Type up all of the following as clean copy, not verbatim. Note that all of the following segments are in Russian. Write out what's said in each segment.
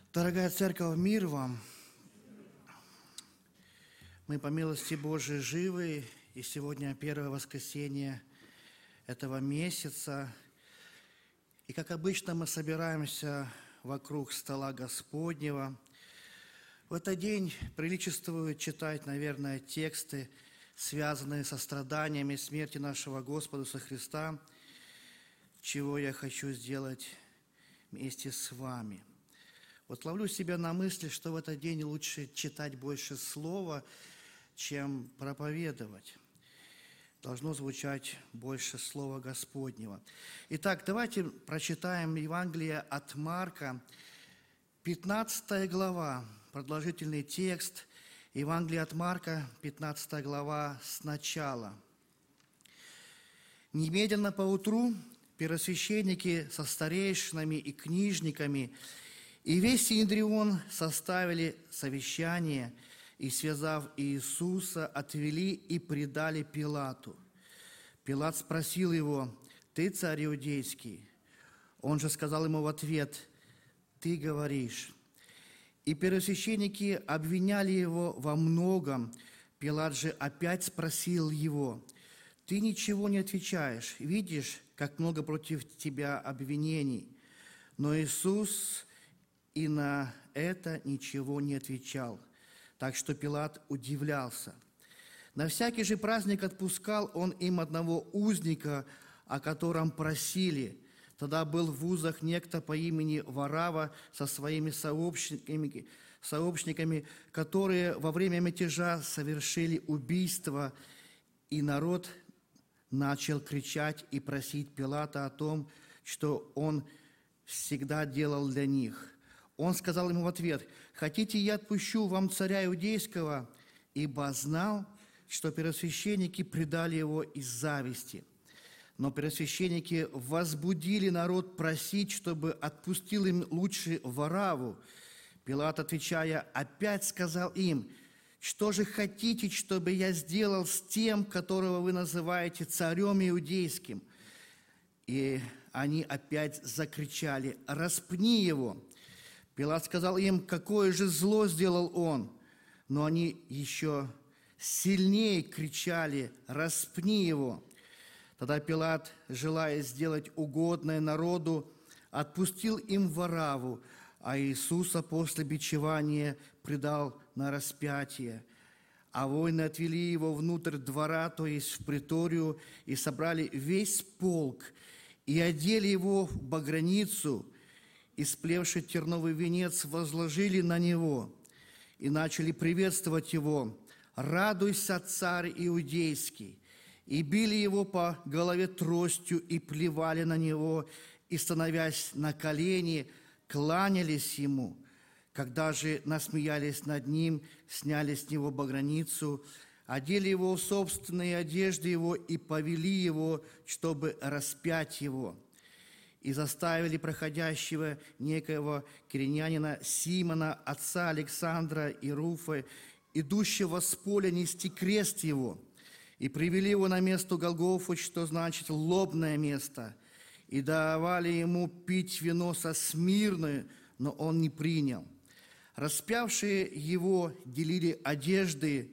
Дорогая Церковь, мир вам! Мы по милости Божией живы, и сегодня первое воскресенье этого месяца. И как обычно мы собираемся вокруг стола Господнего. В этот день приличествует читать, наверное, тексты, связанные со страданиями и смертью нашего Господа Иисуса Христа, чего я хочу сделать вместе с вами. Вот ловлю себя на мысли, что в этот день лучше читать больше слова, чем проповедовать. Должно звучать больше слова Господнего. Итак, давайте прочитаем Евангелие от Марка, 15 глава, продолжительный текст. Евангелие от Марка, 15 глава, сначала. «Немедленно поутру первосвященники со старейшинами и книжниками и весь Синедрион составили совещание, и, связав Иисуса, отвели и предали Пилату. Пилат спросил его: «Ты царь иудейский?» Он же сказал ему в ответ: «Ты говоришь». И первосвященники обвиняли его во многом. Пилат же опять спросил его: «Ты ничего не отвечаешь? Видишь, как много против тебя обвинений?» Но Иисус и на это ничего не отвечал. Так что Пилат удивлялся. На всякий же праздник отпускал он им одного узника, о котором просили. Тогда был в узах некто по имени Варава со своими сообщниками, которые во время мятежа совершили убийство, и народ начал кричать и просить Пилата о том, что он всегда делал для них. Он сказал ему в ответ: «Хотите, я отпущу вам царя иудейского?» Ибо знал, что первосвященники предали его из зависти. Но первосвященники возбудили народ просить, чтобы отпустил им лучше Варавву. Пилат, отвечая, опять сказал им: «Что же хотите, чтобы я сделал с тем, которого вы называете царем иудейским?» И они опять закричали: «Распни его!» Пилат сказал им: «Какое же зло сделал он?» Но они еще сильнее кричали: «Распни его!» Тогда Пилат, желая сделать угодное народу, отпустил им Варавву, а Иисуса после бичевания предал на распятие. А воины отвели его внутрь двора, то есть в приторию, и собрали весь полк, и одели его в багряницу, и сплевший терновый венец возложили на него, и начали приветствовать его: «Радуйся, царь иудейский!» И били его по голове тростью, и плевали на него, и, становясь на колени, кланялись ему. Когда же насмеялись над ним, сняли с него багряницу, одели его в собственные одежды его и повели его, чтобы распять его. И заставили проходящего некоего киринянина Симона, отца Александра и Руфы, идущего с поля, нести крест его. И привели его на место Голгофу, что значит «лобное место», и давали ему пить вино со смирною, но он не принял. Распявшие его делили одежды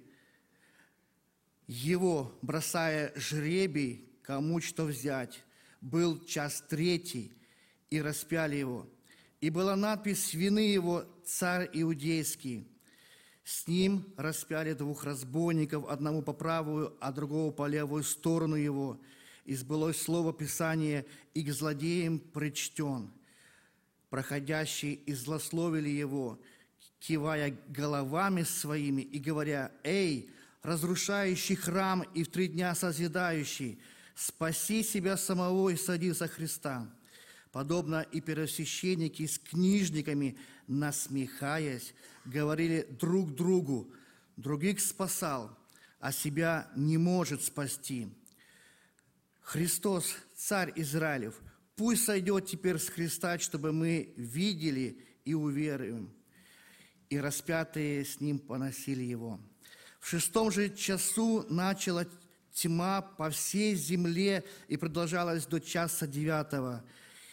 его, бросая жребий, кому что взять. Был час третий, и распяли его. И была надпись вины его: «Царь иудейский». С ним распяли двух разбойников, одного по правую, а другого по левую сторону его. И сбылось слово Писания: «И к злодеям причтен». Проходящие излословили его, кивая головами своими и говоря: «Эй, разрушающий храм и в 3 дня созидающий, спаси себя самого и сади за Христа». Подобно и первосвященники с книжниками, насмехаясь, говорили друг другу: «Других спасал, а себя не может спасти. Христос, Царь Израилев, пусть сойдет теперь с Христа, чтобы мы видели и уверуем». И распятые с ним поносили его. В 6 же часу начала тьма по всей земле и продолжалась до часа 9.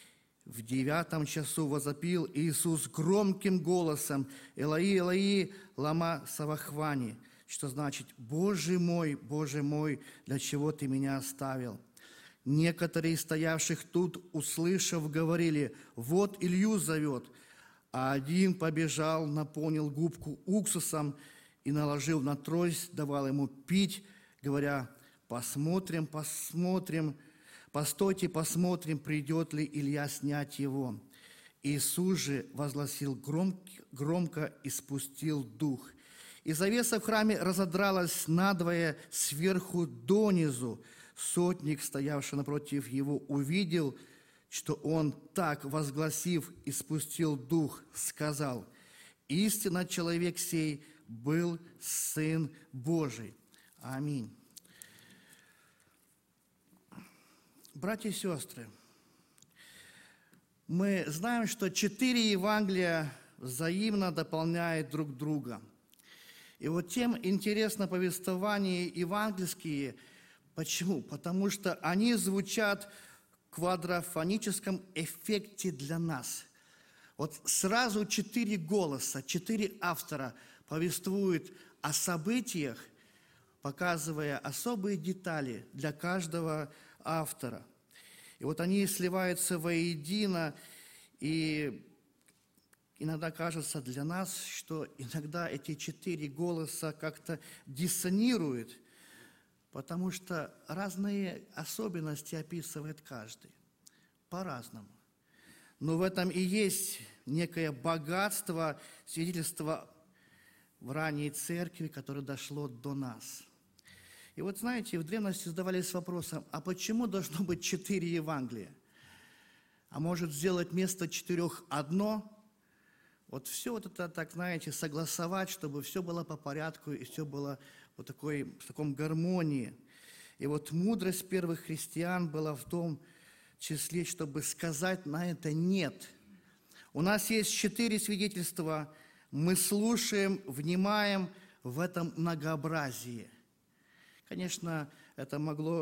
В 9 часу возопил Иисус громким голосом: «Элои, Элои, лама савахвани», что значит: Боже мой, для чего Ты меня оставил?» Некоторые из стоявших тут, услышав, говорили: «Вот Илью зовет». А один побежал, наполнил губку уксусом и, наложив на трость, давал ему пить, говоря: «Посмотрим, постойте, посмотрим, придет ли Илья снять его». Иисус же возгласил громко и спустил дух. И завеса в храме разодралась надвое сверху донизу. Сотник, стоявший напротив его, увидел, что он, так возгласив и спустил дух, сказал: «Истинно человек сей был Сын Божий». Аминь. Братья и сестры, мы знаем, что 4 Евангелия взаимно дополняют друг друга. И вот тем интересно повествования евангельские. Почему? Потому что они звучат в квадрофоническом эффекте для нас. Вот сразу 4 голоса, 4 автора повествуют о событиях, показывая особые детали для каждого автора. И вот они сливаются воедино, и иногда кажется для нас, что иногда эти 4 голоса как-то диссонируют, потому что разные особенности описывает каждый, по-разному. Но в этом и есть некое богатство свидетельства в ранней церкви, которое дошло до нас. И вот знаете, в древности задавались вопросом: а почему должно быть 4 Евангелия? А может сделать вместо 4 одно? Вот все вот это, так знаете, согласовать, чтобы все было по порядку и все было в таком гармонии. И вот мудрость первых христиан была в том числе, чтобы сказать на это «нет». У нас есть 4 свидетельства, мы слушаем, внимаем в этом многообразии. Конечно, это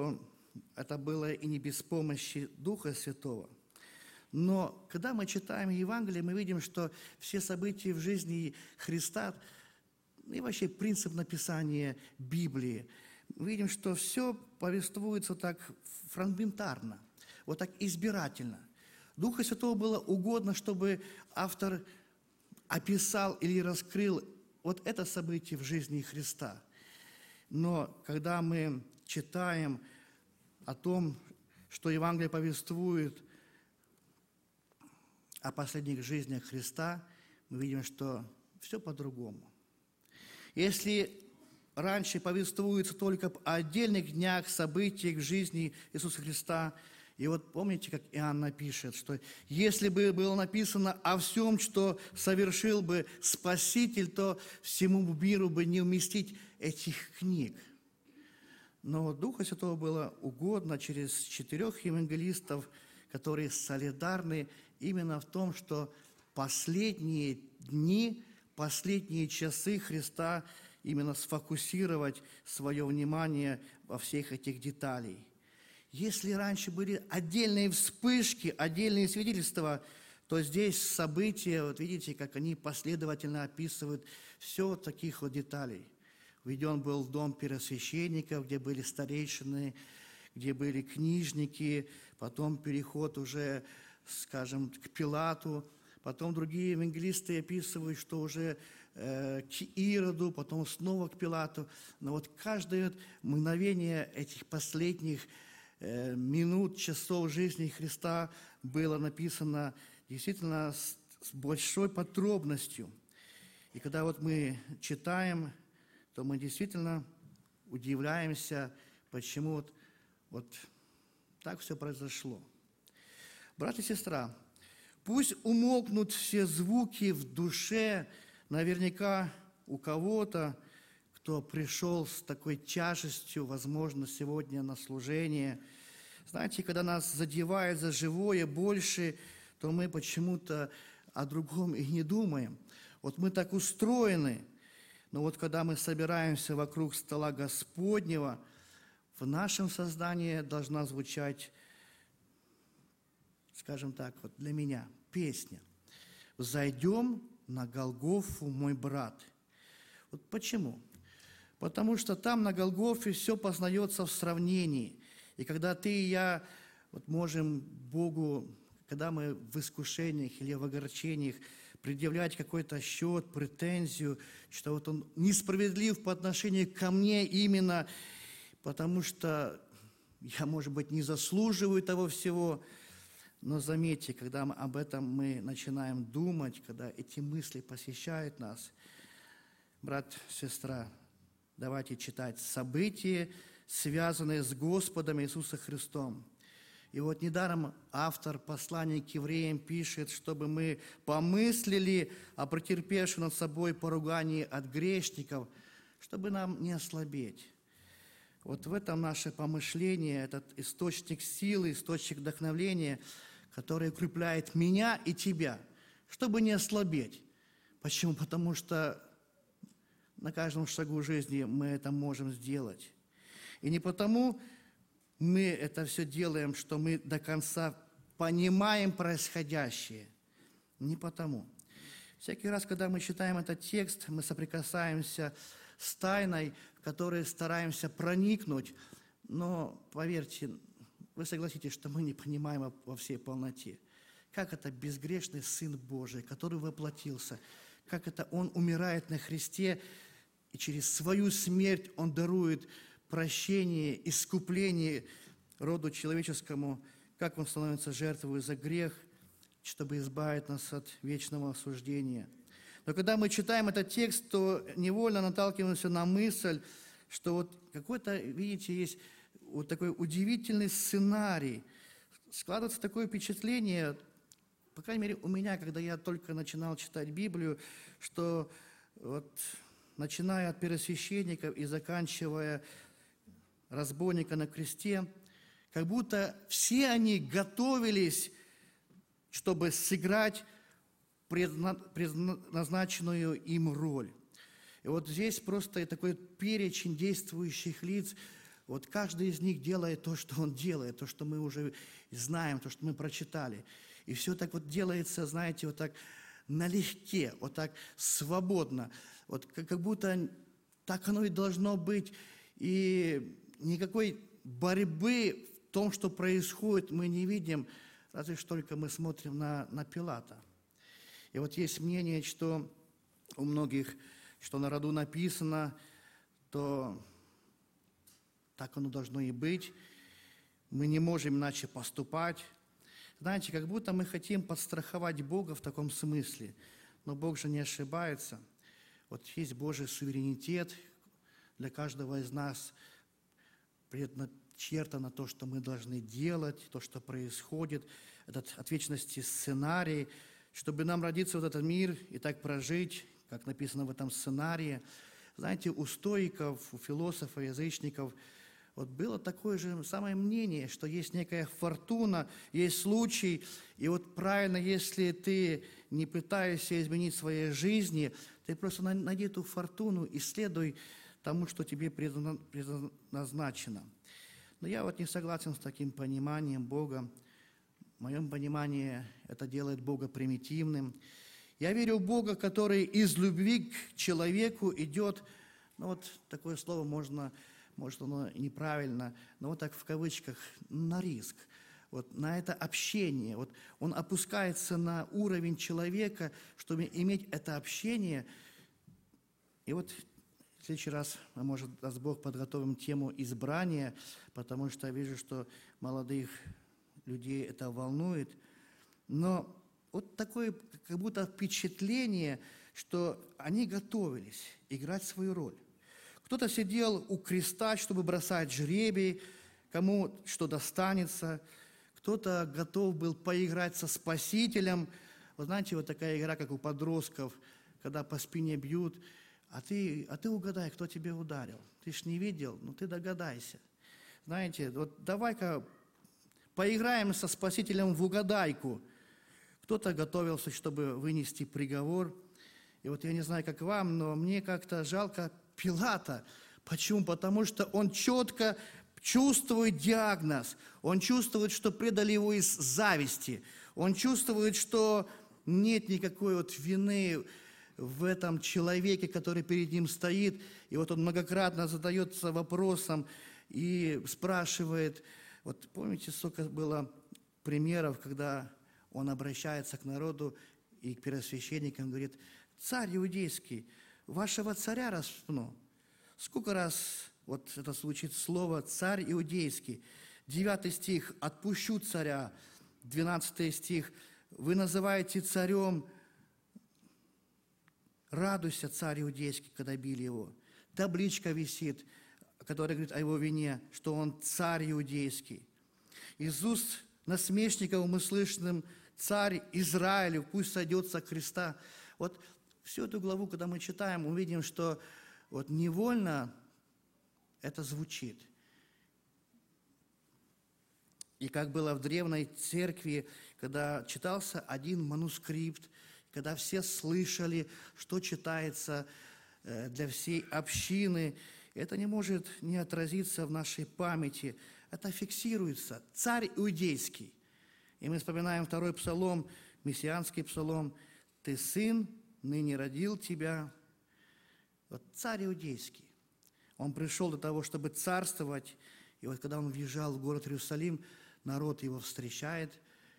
было и не без помощи Духа Святого. Но когда мы читаем Евангелие, мы видим, что все события в жизни Христа и вообще принцип написания Библии, мы видим, что все повествуется так фрагментарно, вот так избирательно. Духу Святого было угодно, чтобы автор описал или раскрыл вот это событие в жизни Христа. Но когда мы читаем о том, что Евангелие повествует о последних жизнях Христа, мы видим, что все по-другому. Если раньше повествуется только о отдельных днях, событиях в жизни Иисуса Христа, и вот помните, как Иоанн напишет, что если бы было написано о всем, что совершил бы Спаситель, то всему миру бы не уместить этих книг. Но Духа Святого было угодно через 4 евангелистов, которые солидарны именно в том, что последние дни, последние часы Христа именно сфокусировать свое внимание во всех этих деталях. Если раньше были отдельные вспышки, отдельные свидетельства, то здесь события, вот видите, как они последовательно описывают все таких вот деталей. Введен был дом первосвященников, где были старейшины, где были книжники, потом переход уже, скажем, к Пилату, потом другие евангелисты описывают, что уже к Ироду, потом снова к Пилату. Но вот каждое мгновение этих последних минут, часов жизни Христа было написано действительно с большой подробностью. И когда вот мы читаем, то мы действительно удивляемся, почему вот так все произошло. Брат и сестра, пусть умолкнут все звуки в душе, наверняка у кого-то, кто пришел с такой тяжестью, возможно, сегодня на служение. Знаете, когда нас задевает за живое больше, то мы почему-то о другом и не думаем. Вот мы так устроены. Но вот когда мы собираемся вокруг стола Господнего, в нашем создании должна звучать скажем так, вот для меня, песня. «Взойдем на Голгофу, мой брат». Вот почему? Потому что там на Голгофе все познается в сравнении. И когда ты и я вот можем Богу, когда мы в искушениях или в огорчениях, предъявлять какой-то счет, претензию, что вот Он несправедлив по отношению ко мне именно, потому что я, может быть, не заслуживаю того всего. Но заметьте, когда об этом мы начинаем думать, когда эти мысли посещают нас, брат, сестра, давайте читать события, связанные с Господом Иисусом Христом. И вот недаром автор послания к евреям пишет, чтобы мы помыслили о претерпевшем над собой поругании от грешников, чтобы нам не ослабеть. Вот в этом наше помышление, этот источник силы, источник вдохновения, который укрепляет меня и тебя, чтобы не ослабеть. Почему? Потому что на каждом шагу жизни мы это можем сделать. И не потому мы это все делаем, что мы до конца понимаем происходящее. Не потому. Всякий раз, когда мы читаем этот текст, мы соприкасаемся с тайной, в которой стараемся проникнуть, но, поверьте, вы согласитесь, что мы не понимаем во всей полноте. Как это безгрешный Сын Божий, который воплотился, как это Он умирает на кресте, и через свою смерть Он дарует прощение, искупление роду человеческому, как Он становится жертвой за грех, чтобы избавить нас от вечного осуждения. Но когда мы читаем этот текст, то невольно наталкиваемся на мысль, что вот какой-то, видите, есть вот такой удивительный сценарий. Складывается такое впечатление, по крайней мере, у меня, когда я только начинал читать Библию, что вот, начиная от первосвященников и заканчивая разбойника на кресте, как будто все они готовились, чтобы сыграть предназначенную им роль. И вот здесь просто такой перечень действующих лиц. Вот каждый из них делает то, что он делает, то, что мы уже знаем, то, что мы прочитали. И все так вот делается, знаете, вот так налегке, вот так свободно. Вот как будто так оно и должно быть. И никакой борьбы в том, что происходит, мы не видим, разве что только мы смотрим на Пилата. И вот есть мнение, что у многих, что на роду написано, то так оно должно и быть. Мы не можем иначе поступать. Знаете, как будто мы хотим подстраховать Бога в таком смысле. Но Бог же не ошибается. Вот есть Божий суверенитет. Для каждого из нас предначертано то, что мы должны делать, то, что происходит. Этот от вечности сценарий, чтобы нам родиться в этот мир и так прожить, как написано в этом сценарии. Знаете, у стоиков, у философов, язычников вот было такое же самое мнение, что есть некая фортуна, есть случай, и вот правильно, если ты не пытаешься изменить своей жизни, ты просто найди эту фортуну и следуй тому, что тебе предназначено. Но я вот не согласен с таким пониманием Бога. В моем понимании это делает Бога примитивным. Я верю в Бога, который из любви к человеку идет, ну вот такое слово может оно неправильно, но вот так в кавычках, на риск, вот на это общение. Вот он опускается на уровень человека, чтобы иметь это общение. И вот в следующий раз мы, может, даст Бог, подготовим тему избрания, потому что я вижу, что молодых людей это волнует. Но вот такое как будто впечатление, что они готовились играть свою роль. Кто-то сидел у креста, чтобы бросать жребий, кому что достанется. Кто-то готов был поиграть со Спасителем. Вы знаете, вот такая игра, как у подростков, когда по спине бьют, а ты угадай, кто тебе ударил. Ты ж не видел, но ты догадайся. Знаете, вот давай-ка поиграем со Спасителем в угадайку. Кто-то готовился, чтобы вынести приговор. И вот я не знаю, как вам, но мне как-то жалко Пилата. Почему? Потому что он четко чувствует диагноз, он чувствует, что предали его из зависти, он чувствует, что нет никакой вот вины в этом человеке, который перед ним стоит. И вот он многократно задается вопросом и спрашивает, вот помните, сколько было примеров, когда он обращается к народу и к первосвященникам, говорит: «Царь иудейский, вашего царя распну». Сколько раз вот это звучит слово «царь иудейский». 9 стих: «Отпущу царя». 12 стих: «Вы называете царем, радуйся, царь иудейский, когда били его». Табличка висит, которая говорит о его вине, что он царь иудейский. Из уст насмешников мы слышим: «Царь Израилев, пусть сойдет со креста». Вот всю эту главу, когда мы читаем, мы видим, что вот невольно это звучит. И как было в древней церкви, когда читался один манускрипт, когда все слышали, что читается для всей общины, это не может не отразиться в нашей памяти. Это фиксируется. Царь иудейский. И мы вспоминаем 2 псалом, мессианский псалом: «Ты сын, ныне родил тебя». Вот царь иудейский. Он пришел для того, чтобы царствовать. И вот когда он въезжал в город Иерусалим, народ его встречает.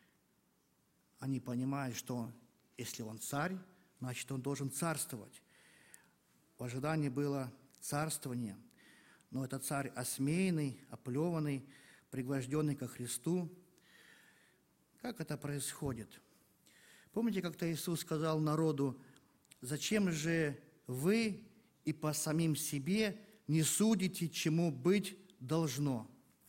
Они понимают, что если он царь, значит, он должен царствовать. В ожидании было царствование. Но это царь осмеянный, оплеванный, пригвожденный ко Христу. Как это происходит? Помните, как-то Иисус сказал народу: «Зачем же вы и по самим себе не судите, чему быть должно?»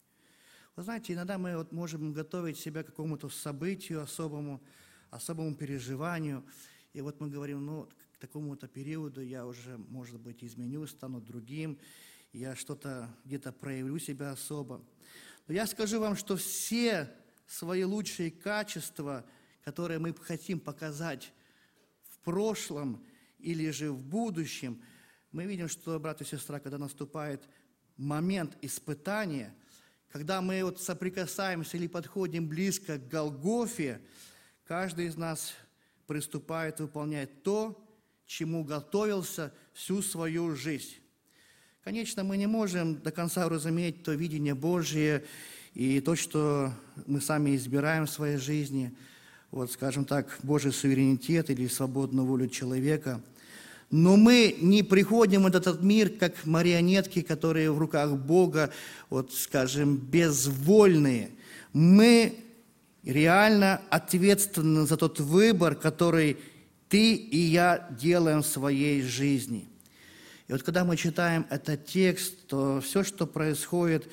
Вы знаете, иногда мы вот можем готовить себя к какому-то событию особому переживанию, и вот мы говорим: ну, к такому-то периоду я уже, может быть, изменюсь, стану другим, я что-то где-то проявлю себя особо. Но я скажу вам, что все свои лучшие качества, которые мы хотим показать в прошлом или же в будущем, мы видим, что, брат и сестра, когда наступает момент испытания, когда мы вот соприкасаемся или подходим близко к Голгофе, каждый из нас приступает выполнять то, чему готовился всю свою жизнь. Конечно, мы не можем до конца разуметь то видение Божие и то, что мы сами избираем в своей жизни, вот, скажем так, Божий суверенитет или свободную волю человека. Но мы не приходим в этот мир, как марионетки, которые в руках Бога, вот, скажем, безвольные. Мы реально ответственны за тот выбор, который ты и я делаем в своей жизни. И вот когда мы читаем этот текст, то все, что происходит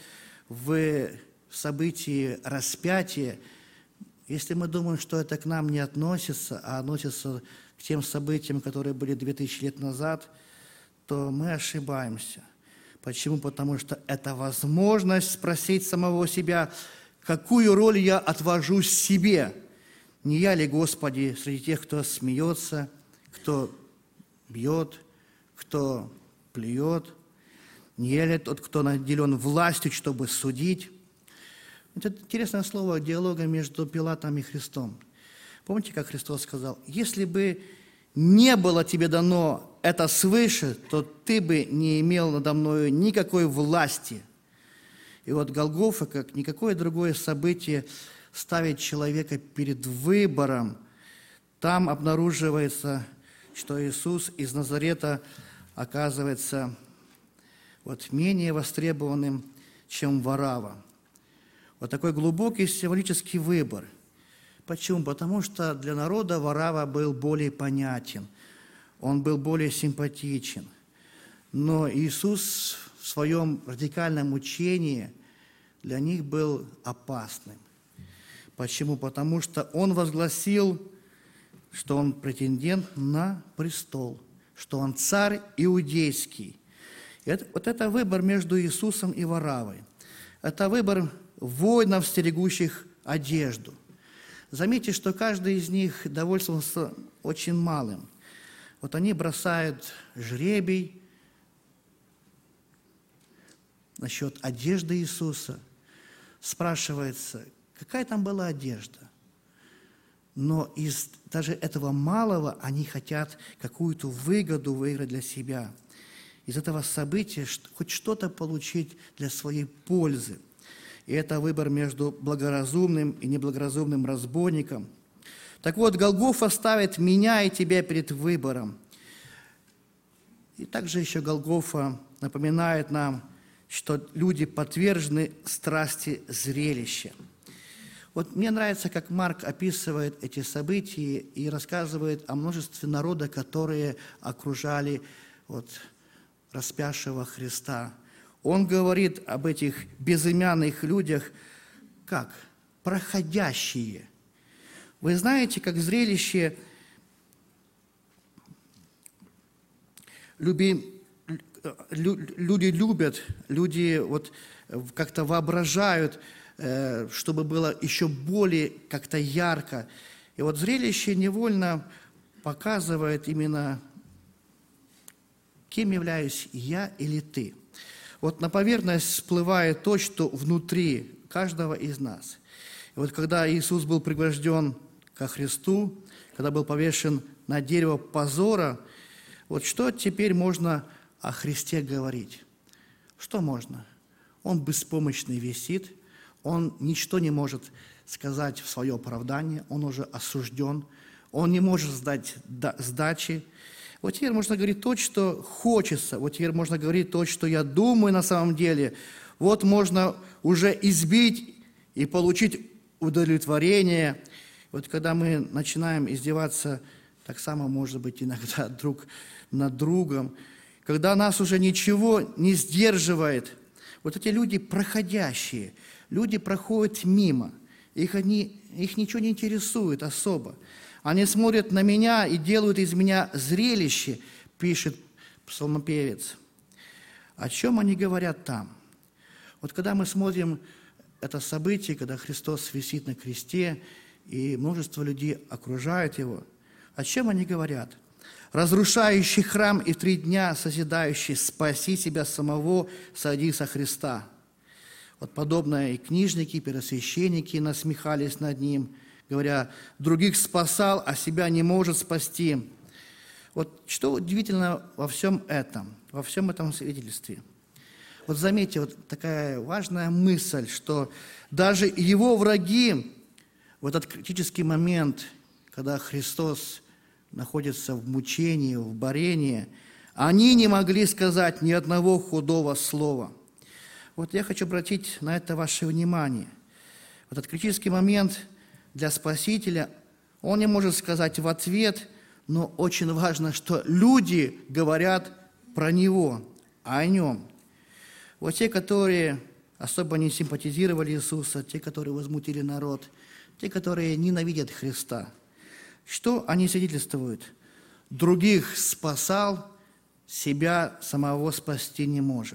в событии распятия, если мы думаем, что это к нам не относится, а относится к тем событиям, которые были 2000 лет назад, то мы ошибаемся. Почему? Потому что это возможность спросить самого себя, какую роль я отвожу себе. Не я ли, Господи, среди тех, кто смеется, кто бьет, кто плюет? Не я ли тот, кто наделен властью, чтобы судить? Это интересное слово диалога между Пилатом и Христом. Помните, как Христос сказал: «Если бы не было тебе дано это свыше, то ты бы не имел надо мною никакой власти». И вот Голгофа, как никакое другое событие, ставит человека перед выбором. Там обнаруживается, что Иисус из Назарета оказывается вот менее востребованным, чем Варава. Вот такой глубокий символический выбор. Почему? Потому что для народа Варава был более понятен, он был более симпатичен. Но Иисус в своем радикальном учении для них был опасным. Почему? Потому что Он возгласил, что Он претендент на престол, что Он царь иудейский. Вот это выбор между Иисусом и Варавой. Это выбор воинов, стерегущих одежду. Заметьте, что каждый из них довольствовался очень малым. Вот они бросают жребий. насчет одежды Иисуса. Спрашивается, какая там была одежда? Но из даже этого малого они хотят какую-то выгоду выиграть для себя. Из этого события хоть что-то получить для своей пользы. И это выбор между благоразумным и неблагоразумным разбойником. Так вот, Голгофа ставит меня и тебя перед выбором. И также еще Голгофа напоминает нам, что люди подвержены страсти зрелища. Вот мне нравится, как Марк описывает эти события и рассказывает о множестве народа, которые окружали распявшего Христа. Он говорит об этих безымянных людях как проходящие. Вы знаете, как зрелище люди любят, люди как-то воображают, чтобы было еще более как-то ярко. И зрелище невольно показывает именно, кем являюсь я или ты. На поверхность всплывает то, что внутри каждого из нас. И когда Иисус был пригвожден ко Христу, когда был повешен на дерево позора, что теперь можно о Христе говорить? Что можно? Он беспомощный висит, он ничто не может сказать в свое оправдание, он уже осужден, он не может сдать сдачи. Теперь можно говорить то, что хочется, теперь можно говорить то, что я думаю на самом деле. Можно уже избить и получить удовлетворение. Когда мы начинаем издеваться, так само, может быть, иногда друг над другом, когда нас уже ничего не сдерживает, эти люди проходящие, люди проходят мимо, их ничего не интересует особо. Они смотрят на меня и делают из меня зрелище, пишет псалмопевец. О чем они говорят там? Когда мы смотрим это событие, когда Христос висит на кресте, и множество людей окружает Его, о чем они говорят? «Разрушающий храм и в 3 дня созидающий, спаси себя самого, сойди со Христа». Подобно и книжники, и первосвященники насмехались над Ним, говоря, других спасал, а себя не может спасти. Что удивительно во всем этом свидетельстве? Заметьте, такая важная мысль, что даже его враги в этот критический момент, когда Христос находится в мучении, в борении, они не могли сказать ни одного худого слова. Я хочу обратить на это ваше внимание. Этот критический момент для Спасителя, он не может сказать в ответ, но очень важно, что люди говорят про Него, о Нем. Те, которые особо не симпатизировали Иисуса, те, которые возмутили народ, те, которые ненавидят Христа, что они свидетельствуют? Других спасал, себя самого спасти не может.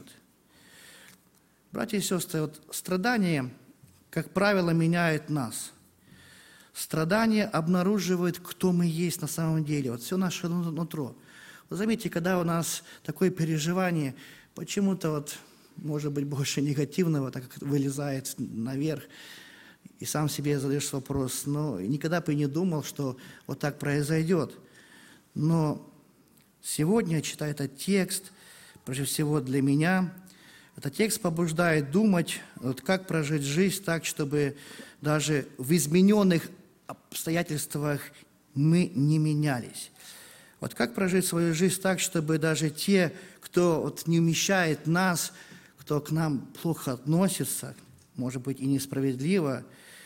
Братья и сестры, страдание, как правило, меняет нас. Страдание обнаруживает, кто мы есть на самом деле, все наше нутро. Заметьте, когда у нас такое переживание, почему-то может быть, больше негативного, так как вылезает наверх, и сам себе задаешь вопрос, никогда бы не думал, что так произойдет. Но сегодня, читая этот текст, прежде всего для меня, этот текст побуждает думать, как прожить жизнь так, чтобы даже в измененных обстоятельствах мы не менялись. Как прожить свою жизнь так, чтобы даже те, кто не умещает нас, кто к нам плохо относится, может быть, и несправедливо,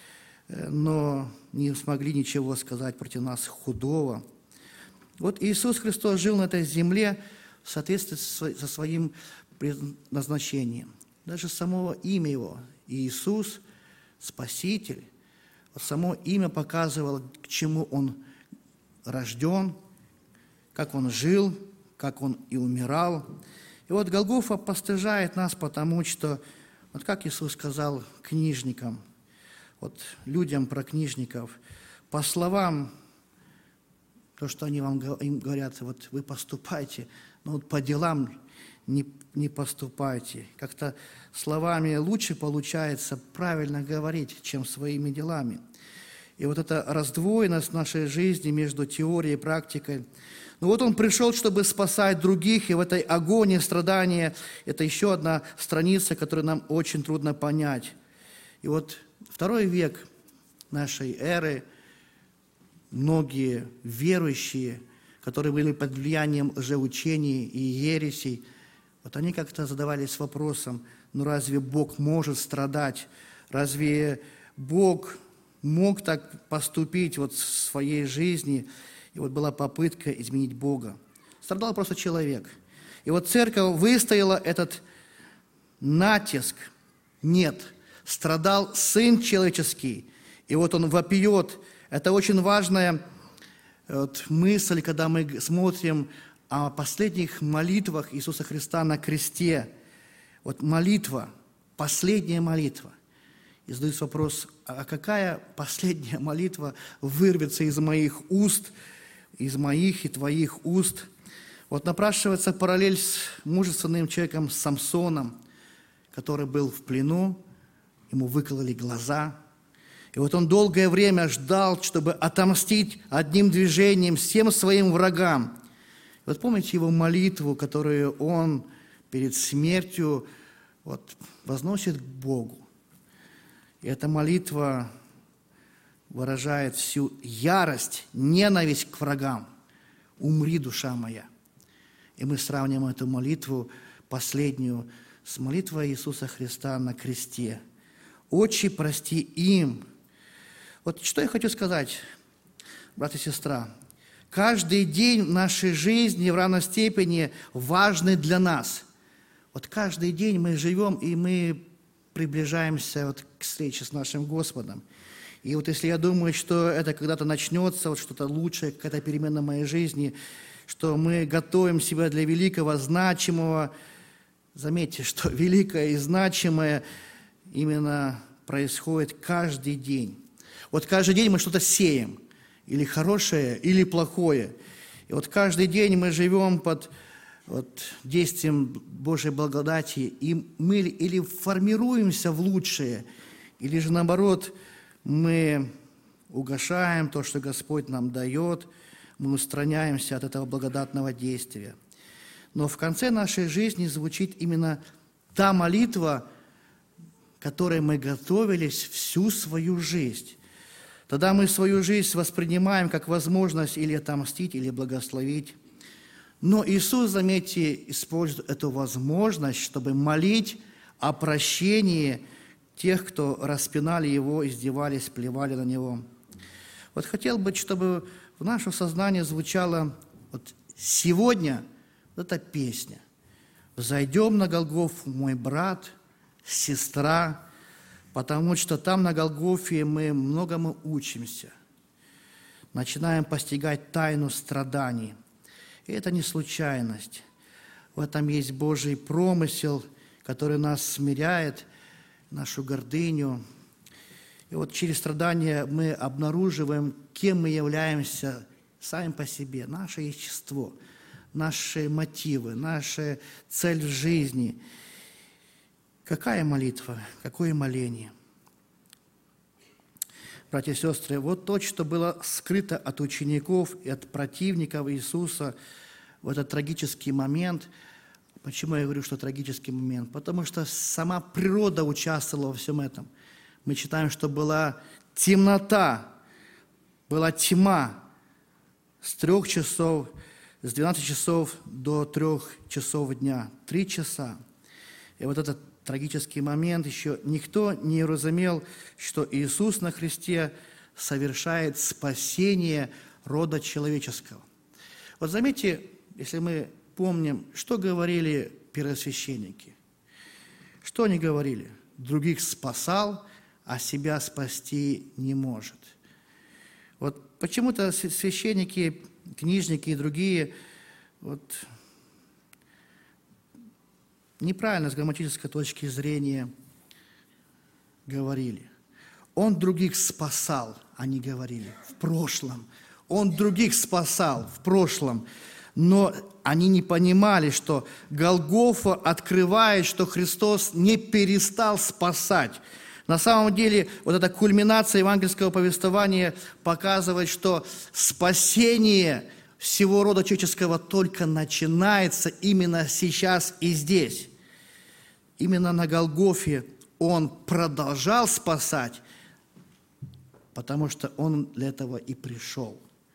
но не смогли ничего сказать против нас худого. Иисус Христос жил на этой земле в соответствии со своим предназначением. Даже само имя Его, Иисус, Спаситель, само имя показывало, к чему Он рожден, как Он жил, как Он и умирал. И Голгофа постыжает нас, потому что, как Иисус сказал книжникам, людям про книжников, по словам, то, что они им говорят, вы поступайте, но по делам не поступайте. Как-то словами лучше получается правильно говорить, чем своими делами. И вот эта раздвоенность в нашей жизни между теорией и практикой. Но вот Он пришел, чтобы спасать других, и в этой агонии, страдании, это еще одна страница, которую нам очень трудно понять. И вот 2 век нашей эры, многие верующие, которые были под влиянием лжеучений и ересей, вот они как-то задавались вопросом, ну разве Бог может страдать? Разве Бог мог так поступить вот в своей жизни? И вот была попытка изменить Бога. Страдал просто человек. И вот церковь выстояла этот натиск. Нет, страдал Сын Человеческий. И вот Он вопиет. Это очень важная мысль, когда мы смотрим о последних молитвах Иисуса Христа на кресте. Вот молитва, последняя молитва. И задается вопрос, а какая последняя молитва вырвется из моих уст, из моих и твоих уст? Вот напрашивается параллель с мужественным человеком Самсоном, который был в плену, ему выкололи глаза. И вот он долгое время ждал, чтобы отомстить одним движением всем своим врагам. И вот помните его молитву, которую он перед смертью возносит к Богу. И эта молитва выражает всю ярость, ненависть к врагам. «Умри, душа моя». И мы сравним эту молитву, последнюю, с молитвой Иисуса Христа на кресте. «Отче, прости им». Вот что я хочу сказать, брат и сестра. Каждый день в нашей жизни в равной степени важный для нас. Вот каждый день мы живем, и мы приближаемся к встрече с нашим Господом. И вот если я думаю, что это когда-то начнется, что-то лучшее, какая-то перемена в моей жизни, что мы готовим себя для великого, значимого, заметьте, что великое и значимое именно происходит каждый день. Вот каждый день мы что-то сеем, или хорошее, или плохое. И вот каждый день мы живем под действием Божьей благодати, и мы или формируемся в лучшее, или же наоборот, мы угошаем то, что Господь нам дает, мы устраняемся от этого благодатного действия. Но в конце нашей жизни звучит именно та молитва, к которой мы готовились всю свою жизнь. Тогда мы свою жизнь воспринимаем как возможность или отомстить, или благословить. Но Иисус, заметьте, использует эту возможность, чтобы молить о прощении тех, кто распинали Его, издевались, плевали на Него. Вот хотел бы, чтобы в наше сознание звучала сегодня эта песня. «Взойдем на Голгофу, мой брат, сестра», потому что там на Голгофе мы многому учимся. Начинаем постигать тайну страданий. И это не случайность. В этом есть Божий промысел, который нас смиряет, нашу гордыню. И вот через страдания мы обнаруживаем, кем мы являемся сами по себе, наше естество, наши мотивы, наша цель в жизни. Какая молитва, какое моление? Братья и сестры, вот то, что было скрыто от учеников и от противников Иисуса в этот трагический момент. Почему я говорю, что трагический момент? Потому что сама природа участвовала во всем этом. Мы читаем, что была темнота, была тьма с 3 часов, с 12 часов до 3 часов дня. 3 часа. И вот этот трагический момент, еще никто не разумел, что Иисус на кресте совершает спасение рода человеческого. Вот заметьте, если мы помним, что говорили первосвященники. Что они говорили? Других спасал, а себя спасти не может. Вот почему-то священники, книжники и другие неправильно с грамматической точки зрения говорили. Он других спасал, они говорили, в прошлом. Он других спасал в прошлом. Но они не понимали, что Голгофа открывает, что Христос не перестал спасать. На самом деле, вот эта кульминация евангельского повествования показывает, что спасение всего рода человеческого только начинается именно сейчас и здесь. Именно на Голгофе Он продолжал спасать, потому что Он для этого и пришел.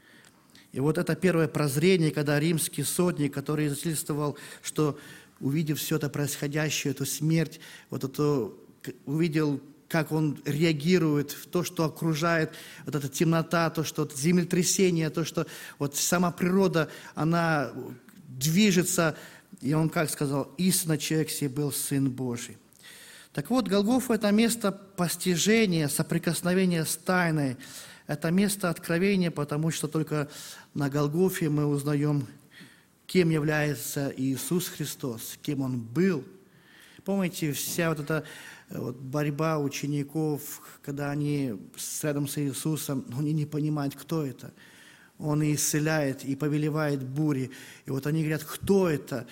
И вот это первое прозрение, когда римский сотник, который свидетельствовал, что увидев все это происходящее, эту смерть, вот это, увидел, как он реагирует в то, что окружает, вот эта темнота, то, что землетрясение, то, что вот сама природа, она движется, и он как сказал, истинно человек сей был Сын Божий. Так вот, Голгофа – это место постижения, соприкосновения с тайной, это место откровения, потому что только на Голгофе мы узнаем, кем является Иисус Христос, кем Он был. Помните, вся вот эта борьба учеников, когда они рядом с Иисусом, но они не понимают, кто это. Он и исцеляет, и повелевает бури. И вот они говорят, кто это?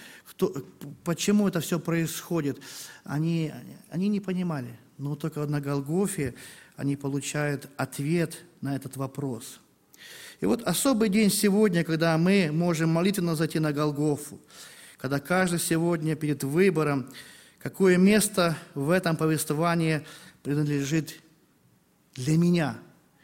Почему это все происходит? Они не понимали. Но только на Голгофе они получают ответ на этот вопрос. И вот особый день сегодня, когда мы можем молитвенно зайти на Голгофу, когда каждый сегодня перед выбором, какое место в этом повествовании принадлежит для меня.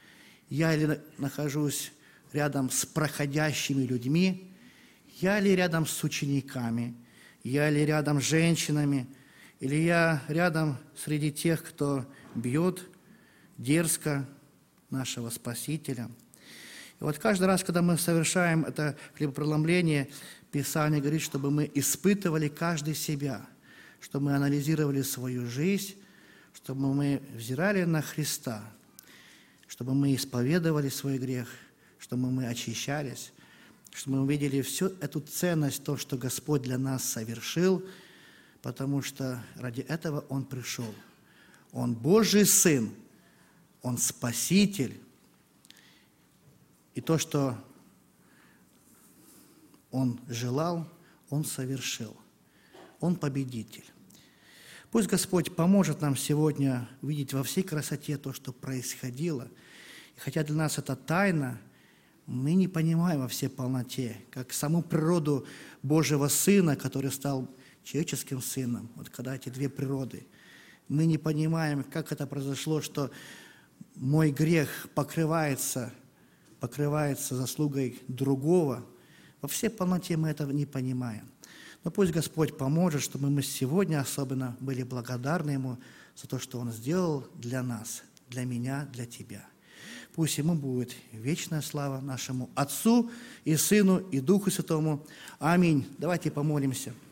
Я ли нахожусь рядом с проходящими людьми, я ли рядом с учениками, я ли рядом с женщинами, или я рядом среди тех, кто бьет дерзко нашего Спасителя. И вот каждый раз, когда мы совершаем это хлебопреломление, Писание говорит, чтобы мы испытывали каждый себя, чтобы мы анализировали свою жизнь, чтобы мы взирали на Христа, чтобы мы исповедовали свой грех, чтобы мы очищались, чтобы мы увидели всю эту ценность, то, что Господь для нас совершил, потому что ради этого Он пришел. Он Божий Сын, Он Спаситель. И то, что Он желал, Он совершил. Он победитель. Пусть Господь поможет нам сегодня видеть во всей красоте то, что происходило. И хотя для нас это тайна, мы не понимаем во всей полноте, как саму природу Божьего Сына, который стал человеческим Сыном. Вот когда эти две природы. Мы не понимаем, как это произошло, что мой грех покрывается заслугой другого. Во всей полноте мы этого не понимаем. Но пусть Господь поможет, чтобы мы сегодня особенно были благодарны Ему за то, что Он сделал для нас, для меня, для тебя. Пусть Ему будет вечная слава нашему Отцу и Сыну и Духу Святому. Аминь. Давайте помолимся.